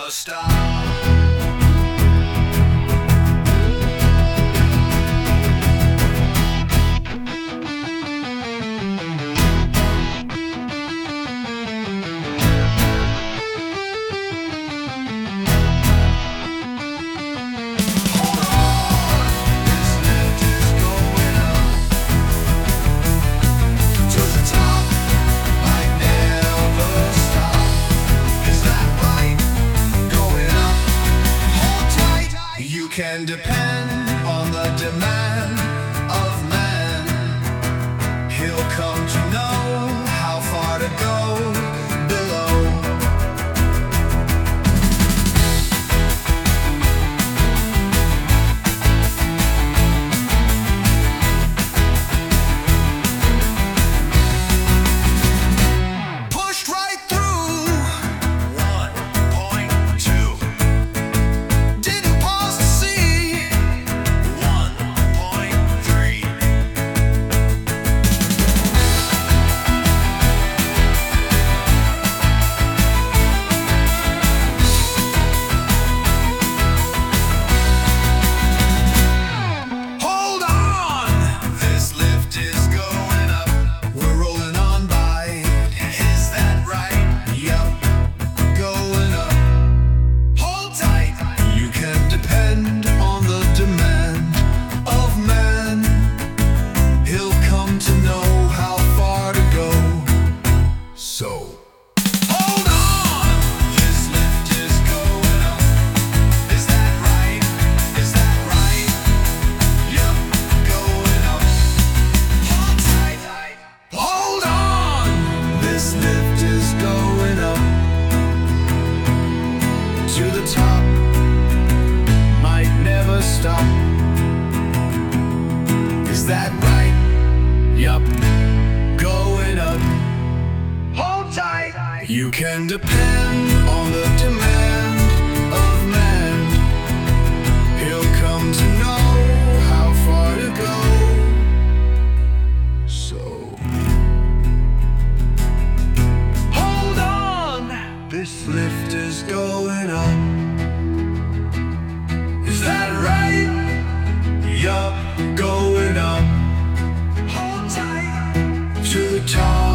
never stop. You can depend on the demand of man. He'll come to know how far to go below. Pushed right through 1.2. To the top, might never stop. Is that right? Yup, going up. Hold tight. You can depend on the demand of man. He'll come to know how far to go. So hold on, this lift is going up. Is that right? Yup, going up. Hold tight to the top.